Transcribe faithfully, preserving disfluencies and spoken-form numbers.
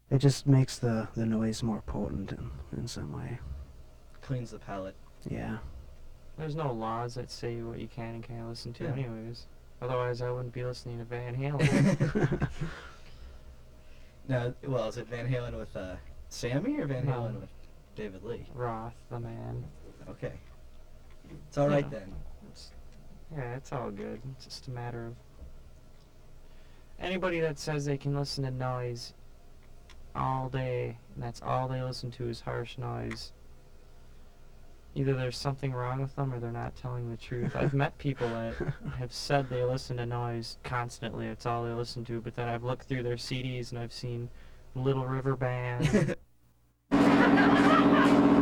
It just makes the, the noise more potent in, in some way. Cleans the palate. Yeah. There's no laws that say what you can and can't listen to Yeah. anyways. Otherwise, I wouldn't be listening to Van Halen. Now, well, is it Van Halen with uh, Sammy or Van No. Halen with David Lee? Roth, the man. Okay. It's all right Yeah. then. It's, yeah, it's all good. It's just a matter of... Anybody that says they can listen to noise all day, and that's all they listen to is harsh noise, either there's something wrong with them or they're not telling the truth. I've met people that have said they listen to noise constantly, it's all they listen to, but then I've looked through their C Ds and I've seen Little River Band,